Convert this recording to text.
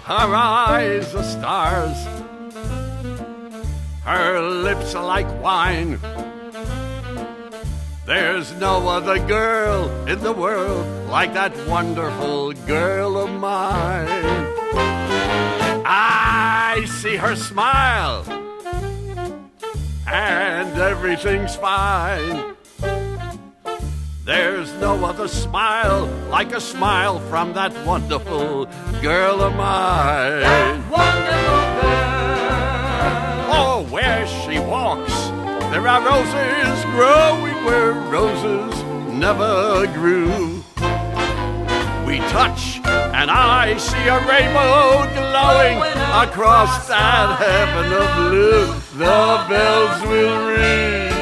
her eyes are stars, her lips are like wine. There's no other girl in the world like that wonderful girl of mine. I see her smile, and everything's fine. There's no other smile like a smile from that wonderful girl of mine. That wonderful girl. Oh, where she walks, there are roses growing where roses never grew. We touch, and I see a rainbow glowing across that heaven of blue. The bells will ring.